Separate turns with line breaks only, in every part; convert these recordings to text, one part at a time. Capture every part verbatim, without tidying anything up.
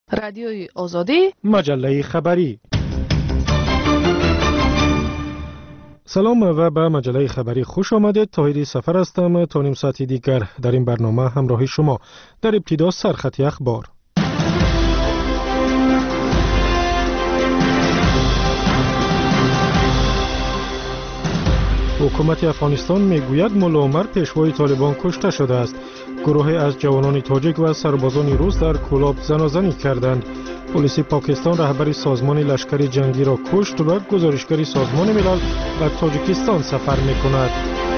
رادیوی آزادی،
مجله خبری. سلام و به مجله خبری خوش آمدید. طاهری سفر هستم. تا نیم ساعت دیگر در این برنامه همراه شما. در ابتدا سرخط اخبار. حکومت افغانستان میگوید ملا عمر پیشوای طالبان کشته شده است. گروهی از جوانان تاجیک و سربازان روس در کولاب زنازنی کردند. پلیس پاکستان رهبر سازمان لشکر جنگی را کشت و گزارشگر سازمان ملل به تاجیکستان سفر می‌کند.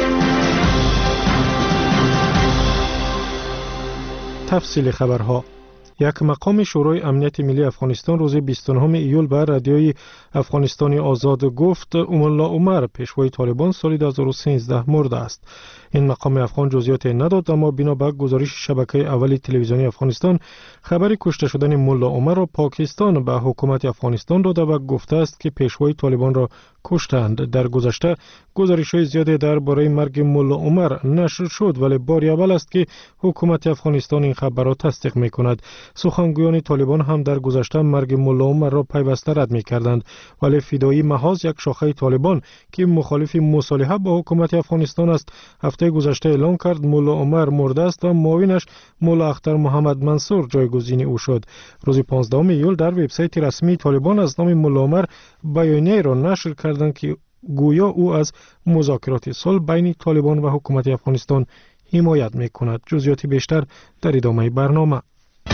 تفصیل خبرها. یک مقام شورای امنیت ملی افغانستان روز بیست و نهم ایول به رادیوی افغانستانی آزاد گفت ملا عمر پیشوای طالبان سال دو هزار و سیزده مرده است. این مقام افغان جزئیات نداد، اما بنا به گزارش شبکه اولی تلویزیونی افغانستان خبر کشته شدن ملا عمر را پاکستان به حکومت افغانستان داده و گفته است که پیشوای طالبان را کشتند. در گذشته گزارش‌های زیادی درباره مرگ ملا عمر نشر شد، ولی بار اول است که حکومت افغانستان این خبر را تصدیق می‌کند. سخنگویان طالبان هم در گذشته مرگ ملا عمر را پیوسته رد می‌کردند، ولی فدایی محاذ یک شاخه طالبان که مخالف مصالحه با حکومت افغانستان است هفته گذشته اعلام کرد ملا عمر مرده است و معاونش ملا اختر محمد منصور جایگزین او شد. روز پانزدهم ایول در وبسایت رسمی طالبان از نام ملا عمر بیانیه را نشر کردند که گویا او از مذاکرات صلح بین طالبان و حکومت افغانستان حمایت می‌کند. جزئیات بیشتر در ادامه برنامه.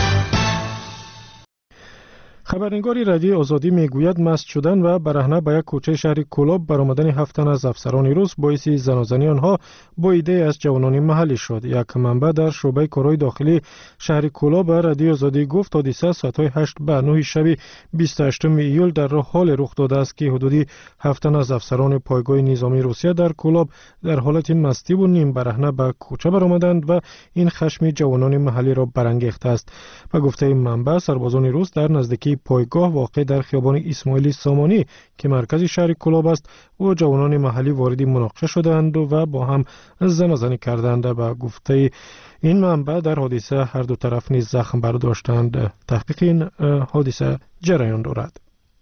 خبرنگار رادیو آزادی میگوید مست شدن و برهنه به یک کوچه شهر کولاب برآمدن هفت تن از افسران روس باعث زنازنی آنها با ایده از جوانان محلی شد. یک منبع در شعبه کارهای داخلی شهر کولاب به رادیو آزادی گفت حادثه ساعت‌های هشت به نه شب بیست و هشتم ایول در حال رخ داده است که حدودی هفت تن از افسران پایگاه نظامی روسیه در کولاب در حالت مستی و نیم برهنه به کوچه برآمدند و این خشم جوانان محلی را برانگیخته است. به گفته منبع سربازان روس در نزدیکی پایگاه واقع در خیابان اسماعیل سامانی که مرکز شهر کولاب است و جوانان محلی وارد مناقشه شدند و با هم زنازنی کردند. به گفته این منبع در حادثه هر دو طرف نیز زخم برداشتند. تحقیق این حادثه جریان دارد.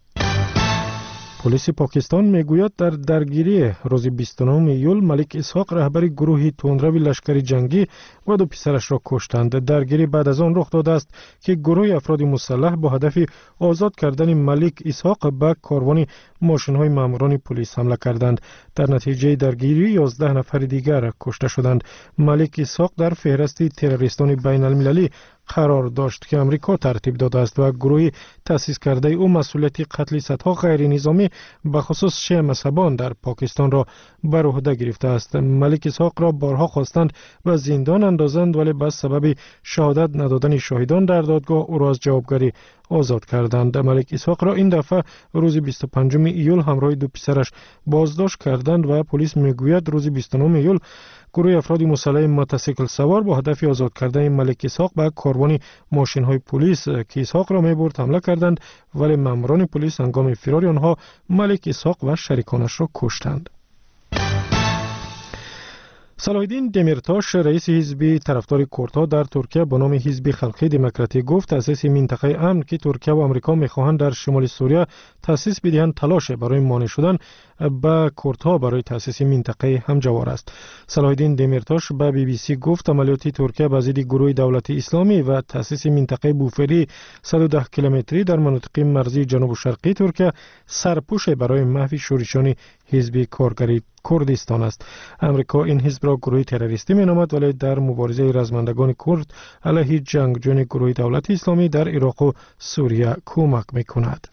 پلیس پاکستان میگوید در درگیری روز بیست و نهم ایول ملک اسحاق رهبر گروه تندرو لشکر جنگی و دو پسرش را کشتند. درگیری بعد از آن رخ داده است که گروه افراد مسلح با هدف آزاد کردن ملک اسحاق به کاروان ماشین‌های ماموران پلیس حمله کردند. در نتیجه درگیری یازده نفر دیگر کشته شدند. ملک اسحاق در فهرست تروریستان بین المللی قرار داشت که امریکا ترتیب داده است و گروه تأسیس کرده او مسئولیت قتل صدها غیر نظامی به خصوص شیعه مذهبان در پاکستان را بر عهده گرفته است. ملک اسحاق را بارها خواستند و زندان اندازند، ولی به سبب شهادت ندادن شاهدان در دادگاه او را از جوابگری آزاد کردند. ملک اسحاق را این دفعه روز بیست و پنجم ایول همراه دو پسرش بازداشت کردند و پلیس میگوید روز بیست و نهم ایول گروه افراد مسلح موتورسیکل سوار با هدف آزاد کردن ملک اسحاق به کاروان ماشین‌های پلیس که اسحاق را می‌برد حمله کردند، ولی ماموران پلیس هنگام فرار آنها ملک اسحاق و شریکانش را کشتند. صلاح‌الدین دمیرتاش رئیس حزب طرفدار کردها در ترکیه با نام حزب خلقی دموکراتیک گفت تأسیس منطقه امن که ترکیه و آمریکا می‌خواهند در شمال سوریه تأسیس بدهند تلاش برای مانع شدن به کردها برای تأسیس منطقه همجوار است. صلاح‌الدین دمیرتاش به بی بی سی گفت عملیات ترکیه به ضد گروه دولت اسلامی و تأسیس منطقه بوفری صد و ده کیلومتری در مناطق مرزی جنوب و شرقی ترکیه سرپوش برای محو شورشان حزب کارگری کردستان است. امریکا این حزب را گروه تروریستی می‌نامد، ولی در مبارزه رزمندگان کرد علیه جنگجویان گروه دولت اسلامی در عراق و سوریه کمک می‌کند.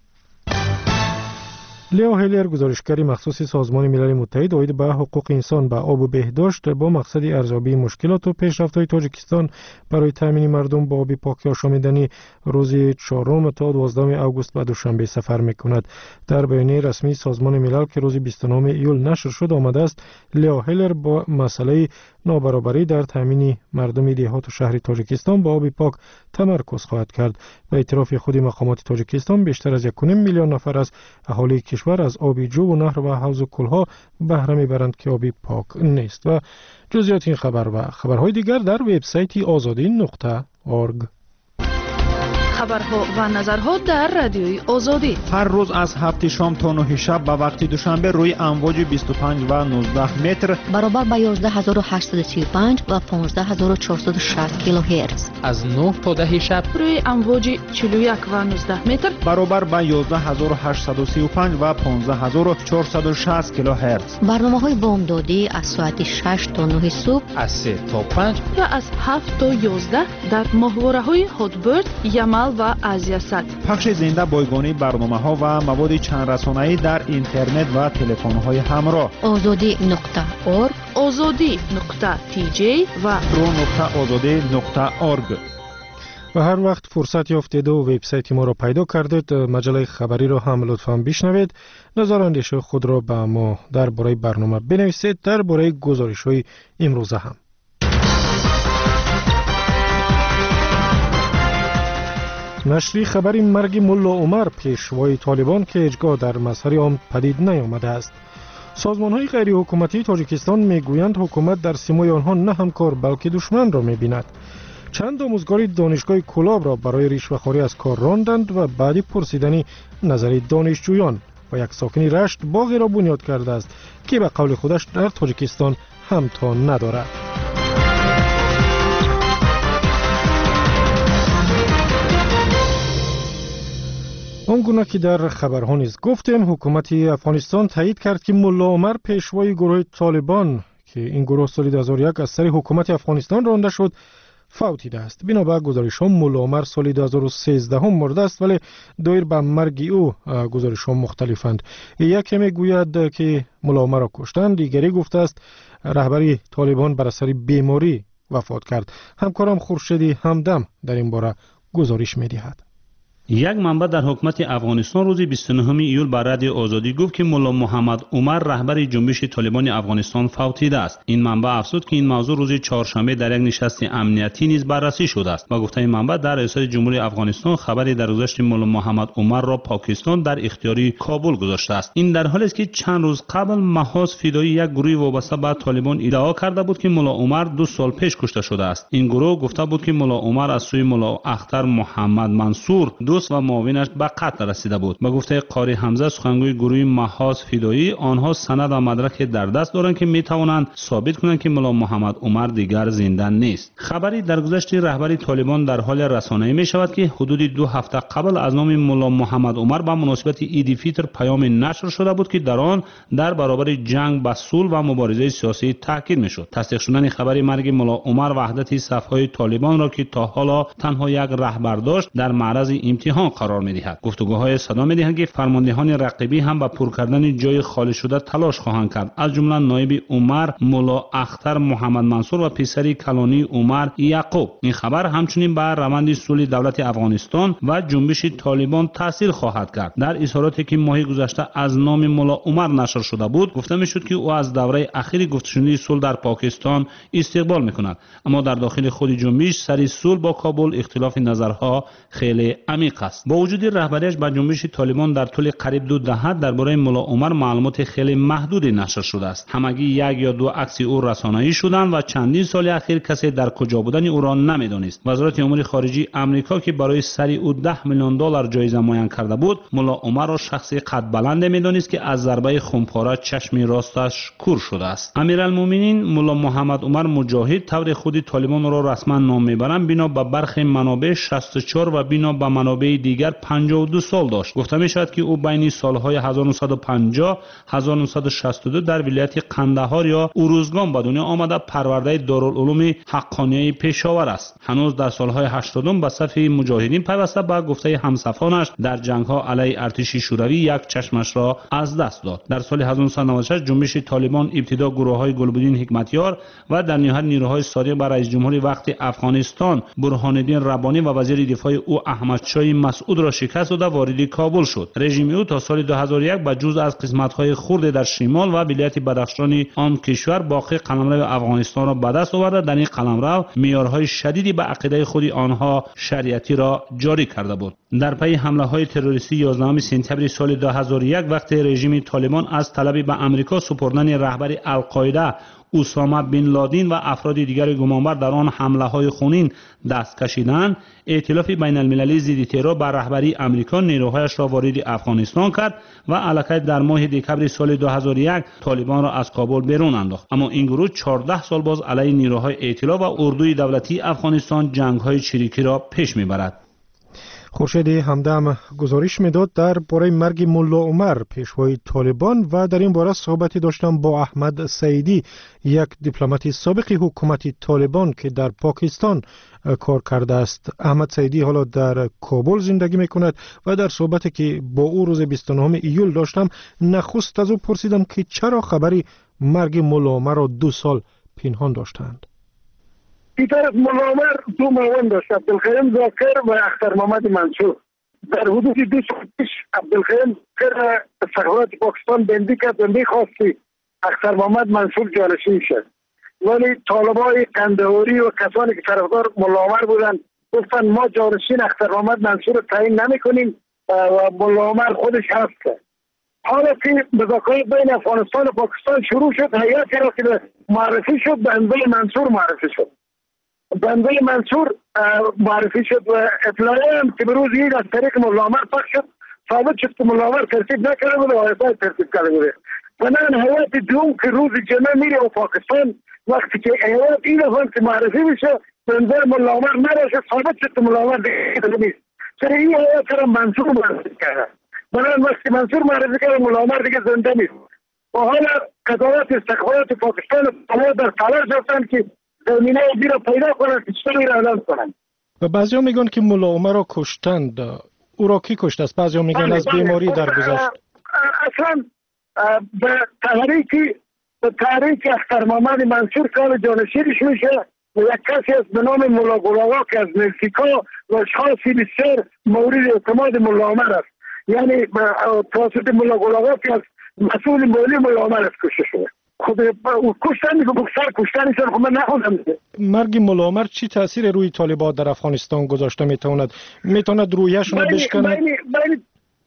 لیو هیلر گزارشگر مخصوص سازمان ملل متحد اوید به حقوق انسان به آب و بهداشت با مقصد ارزیابی مشکلات و پیشرفت‌های تاجیکستان برای تامین مردم با آب پاک آشامیدنی روز چهارم تا دوازدهم آگوست به دوشنبه سفر می‌کند. در بیانیه رسمی سازمان ملل که روز بیست و نهم ایول نشر شد آمده است لیو هیلر با مسئله نابرابری در تامین مردم دهات و شهر تاجیکستان با آب پاک تمرکز خواهد کرد. به اعتراف خود مقامات تاجیکستان بیشتر از یک و نیم میلیون نفر از اهالی کشور از آب جو و نهر و حوض و کلها بهره میبرند که آب پاک نیست. و جزئیات این خبر و خبرهای دیگر در وبسایت آزادی نقطه اورگ.
خبرها و نظرها در رادیوی آزادی.
هر روز از هفت شام تا نه شب به وقت دوشنبه روی امواج بیست و پنج و نوزده متر
برابر با یازده هزار و هشتصد و سی و پنج و پانزده هزار و چهارصد و شصت کیلوهرتز.
از نه تا ده شب
روی امواج چهل و یک و نوزده متر
برابر با یازده هزار و هشتصد و سی و پنج و پانزده هزار و چهارصد و شصت کیلوهرتز.
برنامه‌های بامدادی از ساعت شش تا نه صبح،
از سه تا پنج
و از هفت تا یازده در ماهواره‌های هاتبرد، یمل و آزیاست.
پخش زنده بایگانی برنامه‌ها و مواد چند رسانه‌ای در اینترنت و تلفن‌های همراه.
آزادی نقطه اورگ،
آزادی نقطه تی جی و
رو نقطه آزادی نقطه اورگ.
و هر وقت فرصت یافتید و وبسایت ما را پیدا کردید، مجله خبری را هم لطفاً بشنوید. نظر اندیشه خود را به ما درباره برنامه بنویسید، درباره گزارش‌های امروزه هم. نشریه خبری مرگ ملا عمر پیشوای طالبان که هیچگاه در مظهر عام پدید نیامده است. سازمان‌های غیر حکومتی تاجیکستان میگویند حکومت در سیمای آنها نه همکار بلکه دشمن را می‌بیند. چند آموزگار دانشگاه کلاب را برای رشوه‌خواری از کار راندند و بعد پرسیدن نظر دانشجویان و یک ساکن رشت باغی را بنیاد کرده است که به قول خودش در تاجیکستان همتا ندارد. آنگونه که در خبرها نیز گفتیم، حکومت افغانستان تایید کرد که ملا عمر پیشوای گروه طالبان که این گروه سال دو هزار و یک از سر حکومت افغانستان رانده شد فوتیده است. بنابر گزارش‌ها ملا عمر سال دو هزار و سیزده هم مرده است، ولی دایر به مرگ او گزارش‌ها مختلفند. یکی میگوید که ملا عمر را کشتند، دیگری گفته است رهبری طالبان بر اثر بیماری وفات کرد. همکارم خورشیدی همدم در این باره گزارش می‌دهد.
یک منبع در حکومت افغانستان روز بیست و نهم ایول بر رادیو آزادی گفت که ملا محمد عمر رهبر جنبش طالبان افغانستان فوتیده است. این منبع افزود که این موضوع روز چهارشنبه در یک نشست امنیتی نیز بررسی شده است و گفته این منبع در ریاست جمهوری افغانستان خبری در گذشت ملا محمد عمر را پاکستان در اختیار کابل گذاشته است. این در حالی است که چند روز قبل محاذ فدایی یک گروه وابسته به طالبان ادعا کرده بود که ملا عمر دو سال پیش کشته شده است. این گروه گفته بود که ملا عمر از سوی ملا اختر محمد منصور دوست و معاونش به قتل رسیده بود. با گفته قاری حمزه سخنگوی گروه محاذ فدایی، آنها سند و مدرک در دست دارند که می توانند ثابت کنند که ملا محمد عمر دیگر زنده نیست. خبری در گذشت رهبری طالبان در حال رسانه‌ای می شود که حدود دو هفته قبل از نام ملا محمد عمر به مناسبت عید فیطر پیام نشر شده بود که در آن در برابر جنگ به صلح و مبارزه سیاسی تاکید می شد. تصدیق شدن خبری مرگ ملا عمر وحدت صف‌های طالبان را که تا حالا تنها یک رهبر داشت در معرض امتحان قرار می‌دهد. گفتگوهای صدا می‌دهند که فرماندهان رقیبی هم به پر کردن جای خالی شده تلاش خواهند کرد. از جمله نایب عمر ملا اختر محمد منصور و پسری کلانی عمر یعقوب. این خبر همچنین بر روند صلح دولت افغانستان و جنبش طالبان تاثیر خواهد کرد. در اظهاراتی که ماه گذشته از نام ملا عمر نشر شده بود، گفته می‌شد که او از دوره اخیر گفتگوی صلح در پاکستان استقبال می‌کند، اما در داخل خود جنبش سر صلح با کابل اختلاف نظرها خیلی عمیق است. با وجود رهبریش به جنبش طالبان در طول قریب دو دهه درباره ملا عمر معلومات خیلی محدودی نشر شده است. همگی یک یا دو عکس او رسانه‌ای شدند و چندین سال اخیر کسی در کجا بودن او را نمی‌دانست. وزارت امور خارجه آمریکا که برای سری او ده میلیون دلار جایزه معین کرده بود، ملا عمر را شخصی قد بلند می‌دانست که از ضربه خونپاره چشم راستش کور شده است. امیرالمومنین ملا محمد عمر مجاهد طور خود طالبان را رسما نام می‌برند، بنا به برخی منابع شصت و چهار و بنا به منابع دیگر پنجاه و دو سال داشت. گفته می شود که او بین سالهای هزار و نهصد و پنجاه تا هزار و نهصد و شصت و دو در ولایت قندهار یا اروزگان به دنیا آمده پرورده دارالعلوم حقانیه پشاور است. هنوز در سالهای هشتادم به صف مجاهدین پیوسته به گفته همسفرانش در جنگ‌ها علیه ارتش شوروی یک چشمش را از دست داد. در سال هزار و نهصد و نود و شش جنبش طالبان ابتدا گروه‌های گلبدین حکمتیار و در نهایت نیروهای صادق بر رئیس جمهور وقت افغانستان برهان الدین ربانی و وزیر دفاع او احمد شاه مسعود را شکست داده وارد کابل شد. رژیم او تا سال دو هزار و یک با جزء از قسمت‌های خرد در شمال و ولایت بدخشان آن کشور باقی قلمرو افغانستان را به دست آورده. در این قلمرو معیارهای شدیدی به عقیده خود آنها شریعتی را جاری کرده بود. در پی حمله‌های تروریستی یازدهم سپتامبر سال دو هزار و یک وقتی رژیم طالبان از طلب به آمریکا سپردن رهبر القاعده اسامه بن لادن و افراد دیگر گمانبر در آن حمله‌های خونین دست کشیدند، ائتلاف بین المللی ضد ترور بر رهبری آمریکا نیروهایش را وارد افغانستان کرد و الکی در ماه دکمبر سال دو هزار و یک طالبان را از کابل بیرون انداخت. اما این گروه چهارده سال باز علیه نیروهای ائتلاف و اردوی دولتی افغانستان جنگ‌های چریکی را پیش می‌برد.
خورشید همدم گزارش میداد در باره مرگ ملا عمر پیشوای طالبان و در این باره صحبتی داشتم با احمد سعیدی، یک دیپلمات سابق حکومت طالبان که در پاکستان کار کرده است. احمد سعیدی حالا در کابل زندگی میکند و در صحبتی که با او روز بیست و نهم ایول داشتم نخست از او پرسیدم که چرا خبری مرگ ملا عمر را دو سال پنهان داشتند.
این طرف ملا عمر دو معاون داشت، عبدالخیم زاکر و اختر محمد منصور. در حدود دو سال پیش عبدالخیم زاکر استخبارات پاکستان بندی کرد و میخواستی اختر محمد منصور جانشین شد، ولی طالبای قندهاری و کسانی که طرفدار ملا عمر بودن گفتن ما جانشین اختر محمد منصور رو تعیین نمی کنیم و ملا عمر خودش هست. حالا که مذاکرات بین افغانستان و پاکستان شروع شد، هیئتی را که معرفی شد بنده منصور معرفی شد. بنده منصور معرفی شد و اطلاعی هم که بروز این از طریق ملا عمر پخش شد، ثابت شد که ملا عمر ترتیب نکرده بوده و آیتای ترتیب کرده بوده. بنابراین هیئت دوم که روز جمعه میره و پاکستان، وقتی که هیئت این افغان که معرفی میشه بنده ملا عمر نراشه، ثابت شد که ملا عمر دیگه نیست. چرا این هیئت را منصور معرفی کرده. بنابراین وقتی منصور معرفی کرده ملا عمر دیگه زنده نیست. و حالا قضاوت استخبارات پاکستان در تلاش هستند که زمینه ای را پیدا کنند که چطوری را اعلان کنند.
و بعضی ها میگن که ملا عمر را کشتند. او را کی کشت است؟ بعضی ها میگن از بیماری درگذشت.
اصلا به تحریک به تحریک اختر محمد منصور کار جانشینش میشه و یک کسی است به نام ملا گلاغا که از مکزیکو و اشخاصی بسیار مورد اعتماد ملا عمر است. یعنی توسط ملا گلاغا که از مسئول مالی ملا عمر است کشته شده. خود او کشتن میگه بکسر کشتنی سر خود من نخوندم.
مرگ ملا عمر چی تاثیر روی طالبان در افغانستان گذاشته میتواند؟ میتواند رویشون رو بشکنه؟
بین بین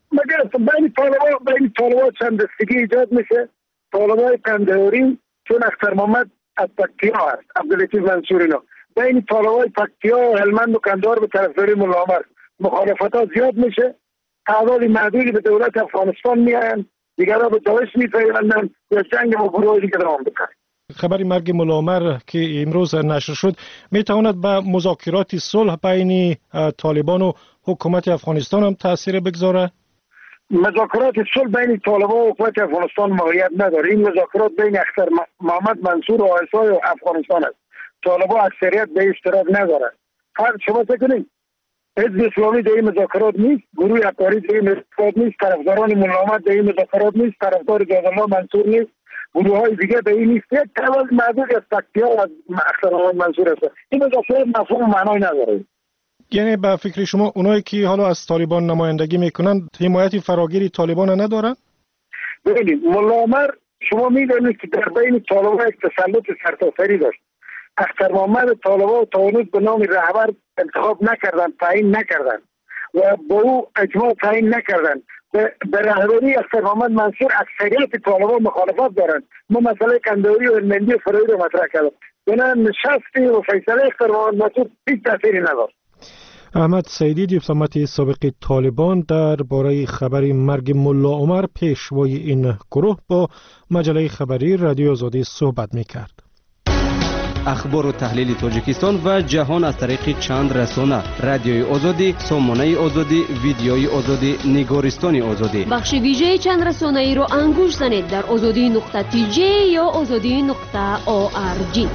مگر بین طالبان بین طالبان چند دستگی ایجاد میشه. طالبان قندهاری چون اختر محمد از پکتیا است، عبداللطیف منصور اینا، بین طالبان پکتیا و هلمند و کندهار به طرفداری ملا عمر مخالفتات زیاد میشه. تعداد معدودی به دولت افغانستان میاین، دیگرها به داعش میپیوندن و جنگ با گروه دیگه دوام بکنه.
خبر مرگ ملا عمر که امروز نشر شد میتواند به مذاکرات صلح بین طالبان و حکومت افغانستان هم تاثیر بگذاره؟
مذاکرات صلح بین طالبان و حکومت افغانستان موقعیت نداره. این مذاکرات بین اختر محمد منصور و آیسای افغانستان است. طالبان اکثریت به اشتراک نداره. فرض شما بکنید حزب اسلامی در این مذاکرات نیست، گروه افکاری در این مذاکرات نیست، طرفداران ملا عمر در این مذاکرات نیست، طرفدار جوادالله منصور نیست، گروه های دیگه در این نیست. یک تعداد معدود از پکتیا و اختر محمد منصور است. این مذاکرات مفهوم معنای نداره.
یعنی به فکر شما اونایی که حالا از طالبان نمایندگی میکنن حمایت فراگیری طالبان ندارن؟
ببینید ملا عمر شما میدونید که در بین طالبان یک تسلط سرتاسری داشت. اختر محمد طالبان تاونوز به نام رهبر انتخاب نکردن، تعیین نکردن و با او اجماع تعیین نکردن. به رهبری اختر محمد منصور اکثریت طالبان مخالفت دارند. ما مسئله قندهاری و هلمندی و فرایی رو مطرح کردیم. بنا نشستی و فیصله اختر محمد منصور هیچ تأثیری نداشت.
احمد سعیدی دیپلمات سابق طالبان در باره خبر مرگ ملا عمر پیشوای این گروه با مجله خبری رادیو آزادی صحبت میکرد.
اخبار و تحلیل تاجیکستان و جهان از طریق چند رسانه: رادیوی آزادی، سامانه آزادی، ویدیوی آزادی، نگارستان آزادی.
بخش ویژه چند رسانه ای را انگوش زنید در آزادی نقطه تی جی یا آزادی نقطه او آر جی.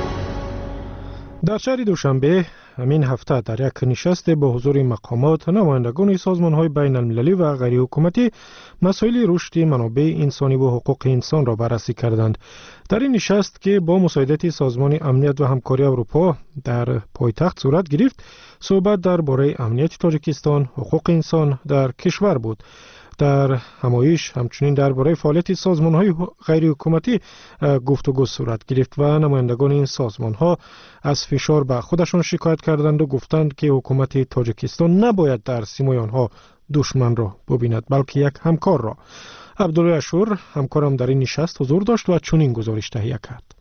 در شهر دوشنبه همین هفته در یک نشست با حضور مقامات، نمایندگان سازمان‌های بین المللی و غیر حکومتی مسائل رشد منابع انسانی و حقوق انسان را بررسی کردند. در این نشست که با مساعدت سازمان امنیت و همکاری اروپا در پایتخت صورت گرفت، صحبت درباره امنیت تاجیکستان، حقوق انسان در کشور بود. در همایش همچنین درباره فعالیت سازمان‌های غیر حکومتی گفتگو صورت گرفت و نمایندگان این سازمان‌ها از فشار به خودشان شکایت کردند و گفتند که حکومت تاجیکستان نباید در سیمای آنها دشمن را ببیند بلکه یک همکار را. عبدالله اشور همکارم در این نشست حضور داشت و چنین گزارش تهیه کرد.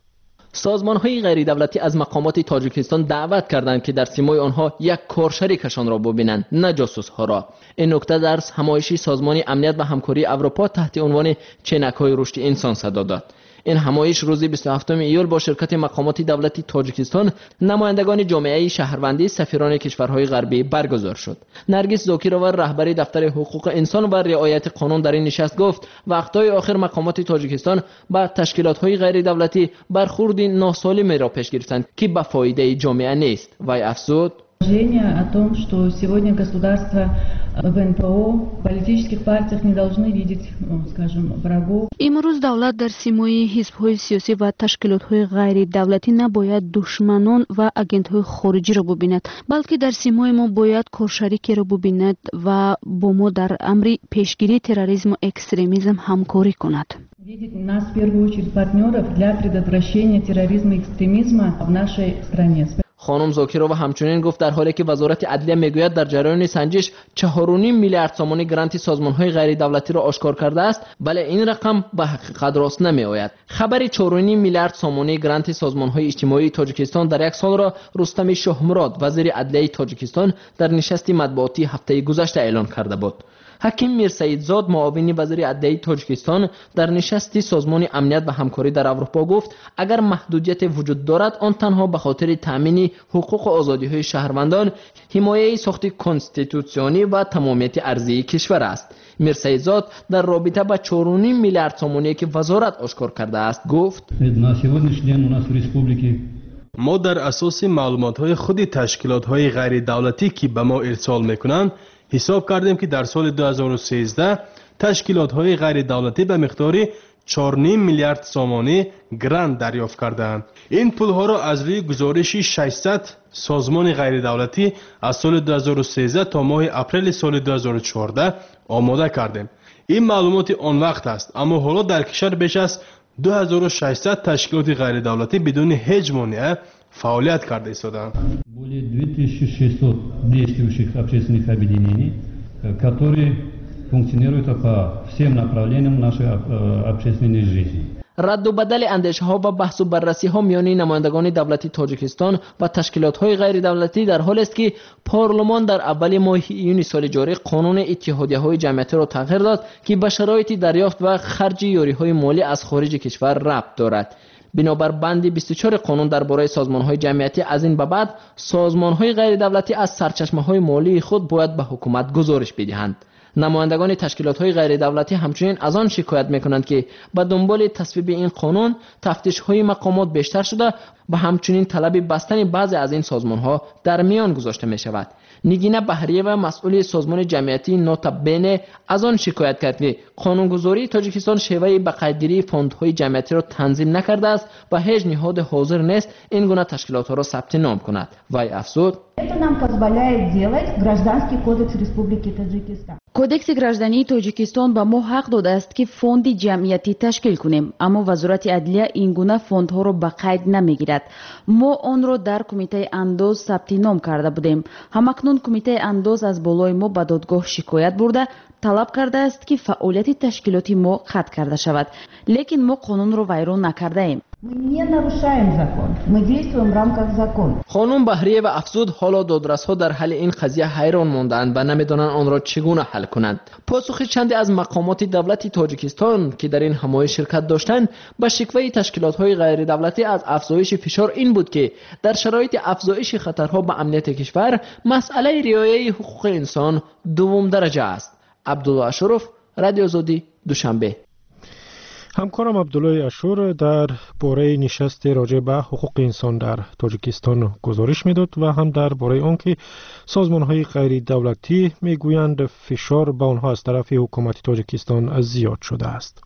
سازمان‌های غیر دولتی از مقامات تاجیکستان دعوت کردند که در سیمای آنها یک کارشریکشان را ببینند، نه جاسوس‌ها را. این نکته در همایش سازمان امنیت و همکاری اروپا تحت عنوان چینک‌های رشد انسان صدا داد. این همایش روز بیست و هفتم ایول با شرکت مقامات دولتی تاجیکستان، نمایندگان جامعه شهروندی، سفیران کشورهای غربی برگزار شد. نرگس زاکیرova رهبر دفتر حقوق انسان و رعایت قانون در این نشست گفت وقتای آخر مقامات تاجیکستان با تشکیلات‌های غیر دولتی برخورد ناسالمی را پیش گرفتند که به فایده جامعه نیست. وی افزود
о том, что сегодня государства в эн пэ о в политических партиях не должны видеть, скажем, врагов.
امروز دولت در سیمای حزب‌های سیاسی و تشکیلات‌های غیر دولتی نباید دشمنان و آگنت‌های خارجی را ببیند، بلکه در سیمای ما باید کارشریکی را ببیند و با ما در امر پیشگیری تروریسم و اکستریمیسم همکاری کند.
Видеть нас в первую очередь партнеров для предотвращения терроризма и экстремизма в нашей стране.
خانم زاکیرova همچنین گفت در حالی که وزارت عدلیه میگوید در جریان سنجش چهار و نیم میلیارد سامانی گرانت سازمان‌های غیر دولتی را آشکار کرده است، بله این رقم به حقیقت راست نمی‌آید. خبر چهار و نیم میلیارد سامانی گرانت سازمان‌های اجتماعی تاجیکستان در یک سال را رستم شاهمراد وزیر عدلیه تاجیکستان در نشست مطبوعاتی هفته گذشته اعلان کرده بود. حکیم میرسیدزاد معاون وزیر عدلیه تاجیکستان در نشست سازمان امنیت و همکاری در اروپا گفت اگر محدودیت وجود دارد آن تنها به خاطر تامین حقوق و آزادی‌های شهروندان، حمایه ساخت کنستیتوسیونی و تمامیت ارضی کشور است. میرسیدزاد در رابطه با چهار و نیم میلیارد سامانی که وزارت آشکار کرده است گفت
ما در اساس معلومات‌های خود تشکیلات‌های غیر دولتی که به ما ارسال می‌کنند حساب کردیم که در سال دو هزار و سیزده تشکیلات‌های غیر دولتی به مقدار چهار و نیم میلیارد سامانی گرانت دریافت کردند. این پول‌ها را از روی گزارش ششصد سازمان غیر دولتی از سال دو هزار و سیزده تا ماه اپریل سال دو هزار و چهارده آماده کردیم. این معلومات آن وقت است، اما حالا در کشور بیش از دو هزار و ششصد تشکیلات غیر دولتی بدون هیچ مانع فعالیت کرده ایستادند.
более две тысячи шестьсот действующих общественных объединений, которые функционируют по всем направлениям нашей общественной жизни.
رد و بدل اندیشه ها و بحث و بررسی ها میان نمایندگان دولتی تاجیکستان و تشکیلات های غیر دولتی در حال است که پارلمان در اول ماه ایون سال جاری قانون اتحادیه های جمعیتی را تغییر داد که به شرایط دریافت و خرج یاری های مالی از خارج کشور ربط دارد. بنابر بند بیست و چهار قانون درباره سازمان‌های جمعیتی از این به بعد سازمان‌های غیر دولتی از سرچشمه‌های مالی خود باید به حکومت گزارش بدهند. نمایندگان تشکیلات‌های غیر دولتی همچنین از آن شکایت می‌کنند که به دنبال تصویب این قانون تفتیش‌های مقامات بیشتر شده و همچنین طلب بستن بعضی از این سازمان‌ها در میان گذاشته می‌شود. نگینه بهریه و مسئول سازمان جمعیتی نوتابene از آن شکایت کرد که قانونگذاری تاجیکستان شیوه به قیدگیری فوندهای جمعیتی را تنظیم نکرده است و هیچ نهاد حاضر نیست این گونه تشکیلات را ثبت نام کند. وی افزود
Это нам позволяет делать Гражданский кодекс Республики Таджикистан.
کودکس گраждانی تاجیکستان به ما حق داده است که فوند جمعیتی تشکیل کنیم، اما وزارت عدلیه این گونه فوندها را به قید نمیگیرد. ما آن را در کمیته انداز ثبت نام کرده بودیم. همکنون کمیته انداز از بالای ما به دادگاه شکایت برده طلب کرده است که فعالیت تشکیلاتی ما قطع کرده شود، لیکن ما قانون را ویران نکرده ایم.
Мы не нарушаем закон, мы действуем в рамках закона.
خانم بهریه و افزود حالا دادرس‌ها در حل این قضیه حیران ماندند و نمی‌دانند آن را چگونه حل کنند. پاسخ چندی از مقامات دولتی تاجیکستان که در این همایش شرکت داشتند به شکوه تشکیلات‌های غیر دولتی از افزایش فشار این بود که در شرایط افزایش خطرها به امنیت کشور مسئله رعایت حقوق انسان دوم درجه است. عبدالله اشرف، رادیو آزادی، دوشنبه.
همکارم عبدالله اشور در باره نشست راجع به حقوق انسان در تاجیکستان گزارش میداد و هم در باره آنکه سازمان‌های غیر دولتی میگویند فشار به آنها از طرف حکومت تاجیکستان زیاد شده است.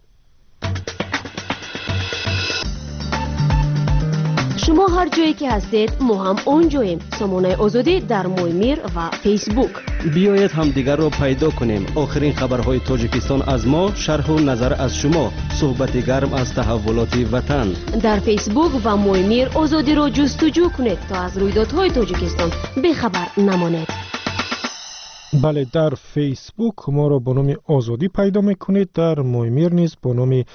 شما هر جایی که هستید ما هم اونجاییم. سامانه آزادی در مویمیر و فیسبوک.
بیایید هم دیگر را پیدا کنیم. آخرین خبرهای تاجیکستان از ما، شرح و نظر از شما، صحبت گرم از تحولات وطن.
در فیسبوک و مویمیر آزادی را جستجو کنید تا از رویدادهای تاجیکستان بخبر نمانید.
بله، در فیسبوک ما را با نام آزادی پیدا میکنید، در مویمیر نیز با نام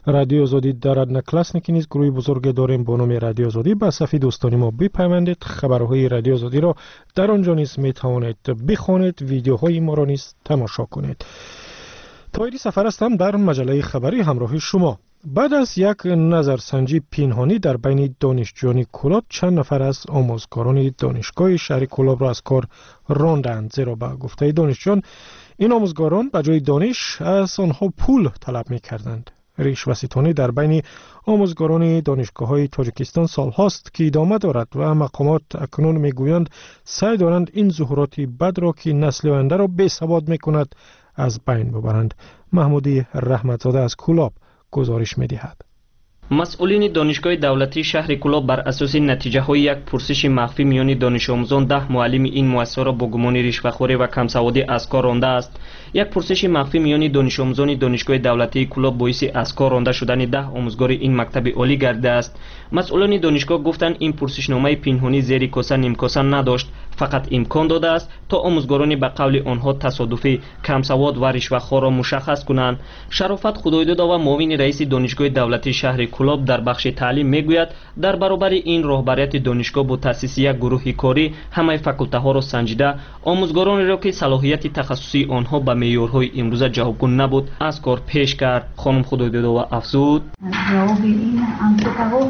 رادیو آزادی در ادنکلاسنیکی نیز گروه بزرگ داریم با نام رادیو آزادی. به صفحه دوستانی ما بپیوندید. خبرهای رادیو آزادی را در آنجا نیز می توانید بخوانید، ویدیوهای ما را نیز تماشا کنید. طاهری سفر هستم در مجله خبری همراه شما. بعد از یک نظرسنجی پنهانی در بین دانشجویان کلاب، چند نفر از آموزگاران دانشگاه شهر کلاب را از کار راندند، زیرا به گفته دانشجویان این آموزگاران به جای دانش از آنها پول طلب می‌کردند. رشوه‌ستانی در بین آموزگاران دانشگاه‌های تاجیکستان سال‌هاست که ادامه دارد و مقامات اکنون می‌گویند سعی دارند این ظهورات بد را که نسل آینده را بی‌سواد می‌کند از بین ببرند. محمودی رحمتزاده از کلاب گزارش می‌دهد.
مسئولین دانشگاه دولتی شهر کلاب بر اساس نتیجه های یک پرسش مخفی میان دانش آموزان ده معلم این مؤسسه را با گمان رشوه‌خوری و کمسوادی از کار رانده است. یک پرسش مخفی میان دانش آموزان دانشگاه دولتی کلاب باعث از کار رانده شدن ده آموزگار این مکتب عالی گردیده است. مسئولان دانشگاه گفتند این پرسشنامه پنهانی زیر کاسه نیمکاسه نداشت، فقط امکان داده است تا آموزگاران به قول آنها تصادفی کمسواد و رشوه‌خوار را مشخص کنند. شرافت خدایداد و معاون رئیس دانشگاه دولتی شهر کلاب در بخش تعلیم میگوید در برابر این راهبریت دانشگاه با تأسیس یک گروه کاری همه فاکولته ها را سنجیده، آموزگاران را که صلاحیت تخصصی آنها به معیارهای امروزه جوابگو نبود از کار پیش کرد. خانم خدایداد و افزود
جواب این انکتا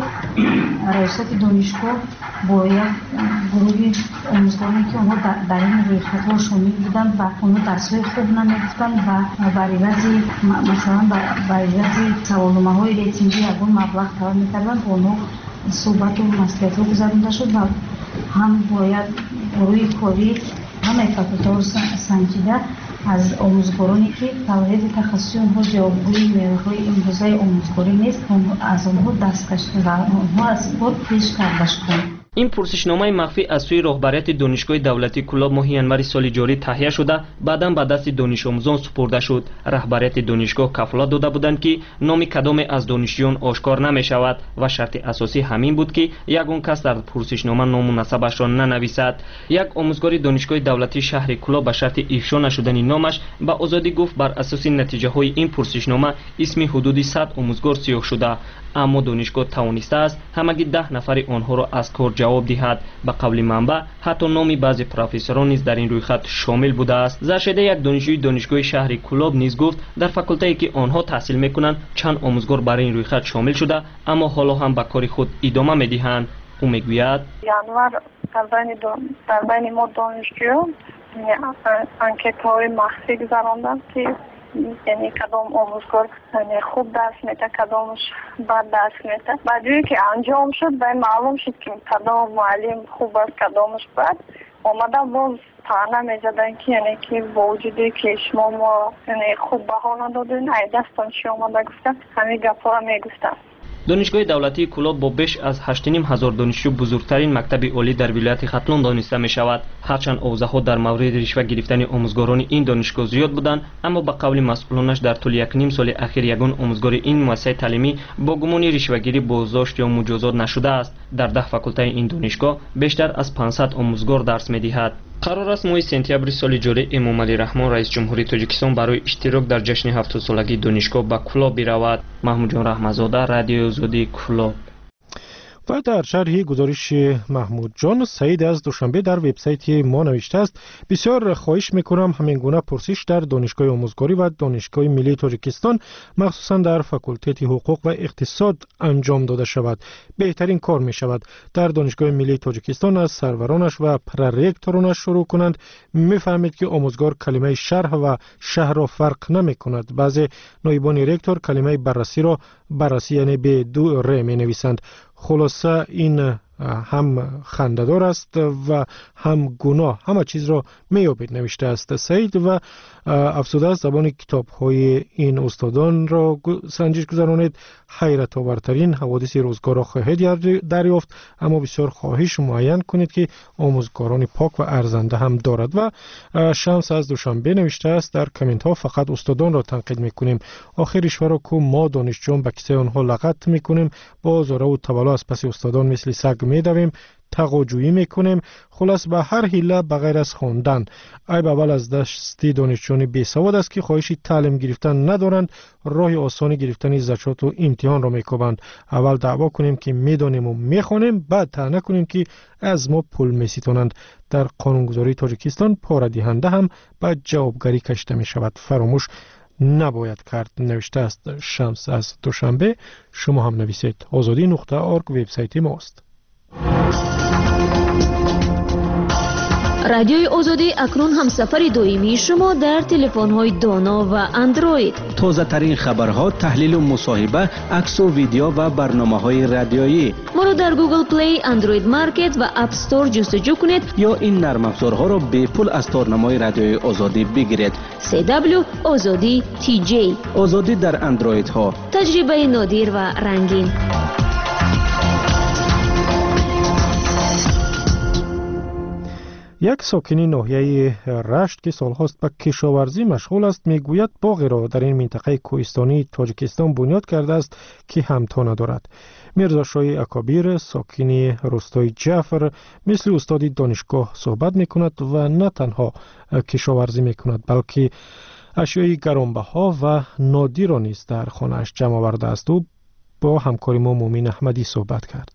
رئیست دانشگاه با یک گروه آموزگارانی که آنها در این رویکردها شامل بودند و آنها درس‌های خوب نمی‌گفتند و برای بعضی مثلا برای بعضی سوالنامه‌های ریتینگی یگان مبلغ طلب می‌کردند، آنها صحبت و مصلحت‌ها گذرانده شد و هم باید گروه کاری همه فاکولته ها سنجیده از آموزگارانی که صلاحیت تخصصی آنها جوابگوی معیارهای امروزه آموزگاری نیست از آنها دستکش و آنها از کار پیش کرده شدند.
این پرسشنامه مخفی از سوی راهبریت دانشگاه دولتی کلاب ماه ینور سال جاری تهیه شده، بعداً به دست دانش آموزان سپرده شد. رهبریت دانشگاه کفالت داده بودند که نام کدام از دانشجویان آشکار نمی شود و شرط اساسی همین بود که یگان کس در پرسشنامه نام و نسبش را ننویسد. یک آموزگار دانشگاه دولتی شهر کلاب به شرط افشا نشدن نامش به آزادی گفت بر اساس نتیجه های این پرسشنامه اسم حدود صد آموزگار سیاه شده، اما دانشگاه توانسته است همگی ده نفر آنها را از کار جواب دهد. به قول منبع حتی نام بعضی پروفسوران نیز در این رویخط شامل بوده است. زرشده یک دانشجوی دانشگاه شهر کلاب نیز گفت در فاکولته که آنها تحصیل میکنند چند آموزگار برای این رویخط شامل شده، اما حالا هم به کار خود ادامه میدهند. او میگوید
ینور در بین در بین ما دانشجویان انکت‌های مخفی گذراندند که یعنی کدام آموزگار یعنی خوب درس میده کدامش بد درس میده. بعدی که انجام شد به معلوم شد که کدام معلم خوب است کدامش بد، اومدن باز طعنه میزدن که یعنی که با وجودی که شما ما یعنی خوب بها ندادین ای دستان چی اومده گفتن همین گپا را میگفتن.
دانشگاه دولتی کلاب با بیش از هشت و نیم هزار دانشجو بزرگترین مکتب عالی در ولایت ختلون دانسته می شود. هرچند اوضاعها در مورد رشوه گرفتن آموزگاران این دانشگاه زیاد بودند، اما به قول مسئولانش در طول یک نیم سال اخیر یگان آموزگار این مؤسسه تعلیمی با گمان رشوه‌گیری بازداشت یا مجازات نشده است. در ده فاکولته این دانشگاه بیشتر از پانصد آموزگار درس می‌دهد. قرار است ماه سپتامبر سال جاری امام علی رحمان رئیس جمهوری تاجیکستان برای اشتراک در جشن هفتاد سالگی دانشگاه به کلاب برود. محمود جان رحمتزاده، رادیو آزادی کلاب.
و در شرح گزارش محمود جان، سعید از دوشنبه در وبسایت ما نوشته است: بسیار خواهش میکنم همین گونه پرسش در دانشگاه آموزگاری و دانشگاه ملی تاجیکستان مخصوصا در فاکولته حقوق و اقتصاد انجام داده شود. بهترین کار می شود در دانشگاه ملی تاجیکستان از سرورانش و پررکتورانش شروع کنند. میفهمید که آموزگار کلمه شرح و شهر را فرق نمی کند. بعضی نایبان رکتور کلمه بررسی را بررسی یعنی به دو ر می نویسند. خلاصه این هم خنده‌دار است و هم گناه، همه چیز را میابید نوشته است سعید و افزوده است زبان کتاب‌های این استادان را سنجش گذرانید. حیرت آورترین حوادث روزگار را خواهید دریافت، اما بسیار خواهش معین کنید که آموزگاران پاک و ارزنده هم دارد. و شمس از دوشنبه نوشته است در کامنت ها فقط استادان را تنقید میکنیم، آخر رشوه را که ما دانشجویان به کیسه آنها لغت میکنیم، با زاره و توالا از پس استادان مثل سگ میدویم تقاجویی میکنیم. خلاص به هر حیله بغیر از خواندن. ای بابل از دستی دانشجویان بیسواد است که خواهشی تعلیم گرفتن ندارند، راه آسانی گرفتن زکات و امتحان را میکوبند. اول دعوا کنیم که میدانیم و میخوانیم، بعد طعنه کنیم که از ما پول میستانند. در قانونگذاری تاجیکستان پاره دهنده هم به جوابگری کشیده می شود. فراموش نباید کرد. نوشته است شمس از دوشنبه. شما هم نویسید. آزادی نقطه ارگ وبسایت ماست.
رادیوی آزادی اکنون هم سفر دائمی شما در تلفن‌های دانا و اندروید.
تازه ترین خبرها، تحلیل و مصاحبه، عکس و ویدیو و برنامه‌های رادیویی.
ما را در گوگل پلی، اندروید مارکت و اپ استور جستجو کنید
یا این نرم افزارها را به پول از تارنمای رادیوی آزادی بگیرید.
سی دبلیو آزادی تی جی.
آزادی در اندروید ها.
تجربه نادر و رنگین.
یک ساکنی ناحیه رشت که سالهاست به کشاورزی مشغول است میگوید باغی را در این منطقه کوهستانی تاجیکستان بنیاد کرده است که همتا ندارد. میرزا شاه اکابیر ساکنی روستای جعفر مثل استاد دانشگاه صحبت میکند و نه تنها کشاورزی میکند بلکه اشیای گرانبها و نادر را نیز در خانه‌اش جمع آورده است. و با همکار ما مومین احمدی صحبت کرد.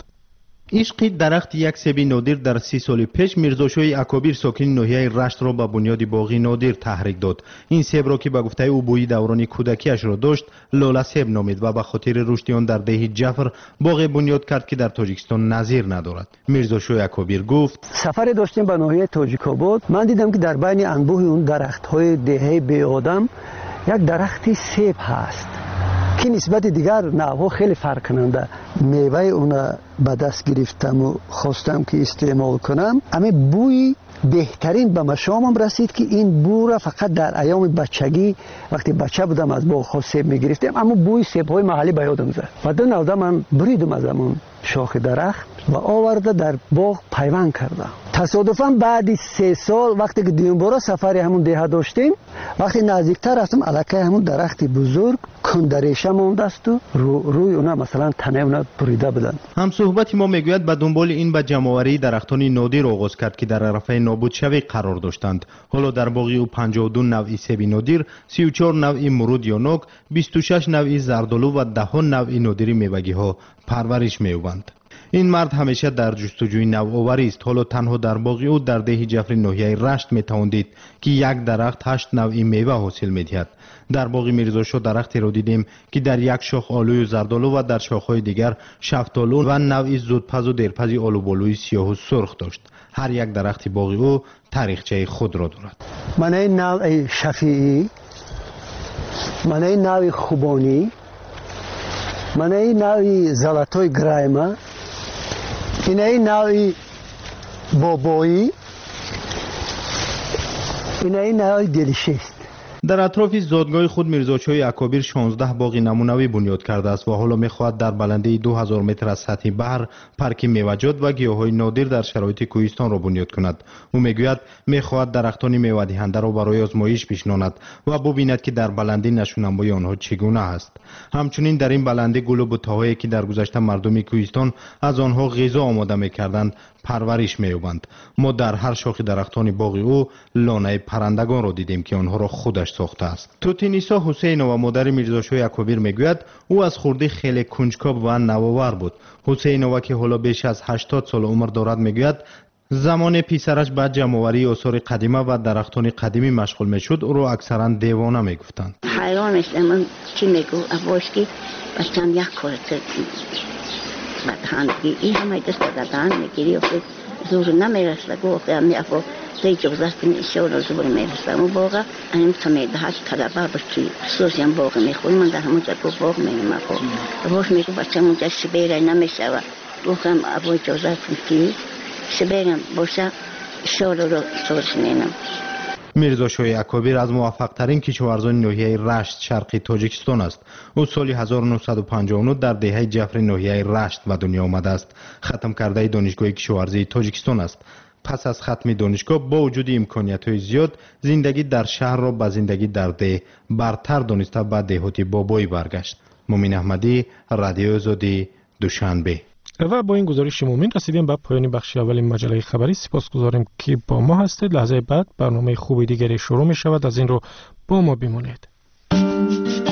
عشق درخت یک سیب نادر در سی سال پیش میرزا شاه اکابیر ساکن ناحیه رشت را به بنیاد باغ نادر تحریک داد. این سیب را که به گفته او بوی دوران کودکیش را داشت لاله سیب نامید و به خاطر رشد آن در ده جعفر باغ بنیاد کرد که در تاجیکستان نظیر ندارد. میرزا شاه اکابیر گفت
سفر داشتیم به ناحیه تاجیک‌آباد. من دیدم که در بین انبوه اون درخت‌های دهه بی آدم یک درخت سیب هست که نسبت دیگر نوها خیلی فرق کننده. میوه اون به دست گرفتم و خواستم که استعمال کنم، اما بوی بهترین به مشامم رسید که این بو را فقط در ایام بچگی وقتی بچه بودم از باغ ها سیب میگرفتم، اما بوی سیب های محلی به یادم زد. بعد نودا من بریدم از همون شاخ درخت و آورده در باغ پیوند کردم. تصادفاً بعد سه سال وقتی که دوم بار سفر همون ده داشتیم، وقتی نزدیکتر رفتم الکه همون درخت بزرگ کندریشه مونده است و رو روی اونا مثلا تنه اونا بریده بودند.
هم صحبت ما میگوید به دنبال این به جمع‌آوری درختان نادر آغاز کرد که در عرفه نابود شوی قرار داشتند. حالا در باغ او پنجاه و دو نوع سیب نادر، سی و چهار نوع مرود یا نوک، بیست و شش نوع زردآلو و ده نوع نادری میوگی ها پرورش می‌یابند. این مرد همیشه در جستجوی نوآوری است. حالا تنها در باغ او در ده جعفر ناحیه رشت میتوان دید که یک درخت هشت نوع میوه حاصل میدهد. در باغ میرزا شاه درختی را دیدیم که در یک شاخ آلوی و زردآلو و در شاخهای دیگر شفتالو و نوعی زودپز و دیرپز آلوبالوی سیاه و سرخ داشت. هر یک درخت باغ او تاریخچه خود را دارد.
من این نوع شفیعی، من این نوع خوبانی، من این نوع زلاتوی گرایما، این این نوعی بابایی، این این نوعی دلشیست.
در اطراف زادگاه خود میرزا شاه اکابیر شانزده باغ نمونوی بنیاد کرده است و حالا میخواهد در بلندی دو هزار متر از سطح بحر پارک میوه‌جات و گیاهای نادر در شرایط کوهستان را بنیاد کند. او میگوید میخواهد درختان میوه دهنده را برای آزمایش بشناند و ببیند که در بلندی نشوننمای آنها چگونه است. همچنین در این بلندی گل و بوتهایی که در گذشته مردم کوهستان از آنها غذا آماده میکردند پرورش می‌یابند. ما در هر شاخ درختان باغ او لانه پرندگان را دیدیم که آنها را خودش ساخته است. توتینیسا حسین و مادر میرزا شاه اکابیر میگوید او از خردی خیلی کنجکاو و نوآور بود. حسین که حالا بیش از هشتاد سال عمر دارد میگوید زمان پیسرش به جمع‌آوری آثار قدیمی و درختان قدیمی مشغول میشد او را اکثرا دیوانه میگفتند.
حیران شدم چی میگو ابوش کی بچم یک کار بدهندگی این همه دست دادن میگیری و زور نمیرسه گفتم میافو تی جوزاست میشون زور میرسه اون باغ انم سمیده هست طلبه بچی سوزیم باغ میخوام من در همون جا باغ میرم افو روش میگو بچم اونجا شبیره نمیشه و گفتم ابو جوزاست کی شبیرم باشه شور رو سوز نینم.
میرزا شاه اکابیر از موفق ترین کشاورزان ناحیه رشت شرقی تاجیکستان است. او سال هزار و نهصد و پنجاه و نه در دهه جعفر ناحیه رشت به دنیا آمده است. ختم کرده دانشگاه کشاورزی تاجیکستان است. پس از ختم دانشگاه با وجود امکانیت‌های زیاد زندگی در شهر را به زندگی در ده برتر دانسته به دهات بابایی برگشت. مومین احمدی، رادیو آزادی، دوشنبه.
و با این گزارش مومن رسیدیم به پایان بخش اول مجله خبری. سپاسگزاریم که با ما هستید. لحظه بعد برنامه خوبی دیگری شروع می شود. از این رو با ما بمانید.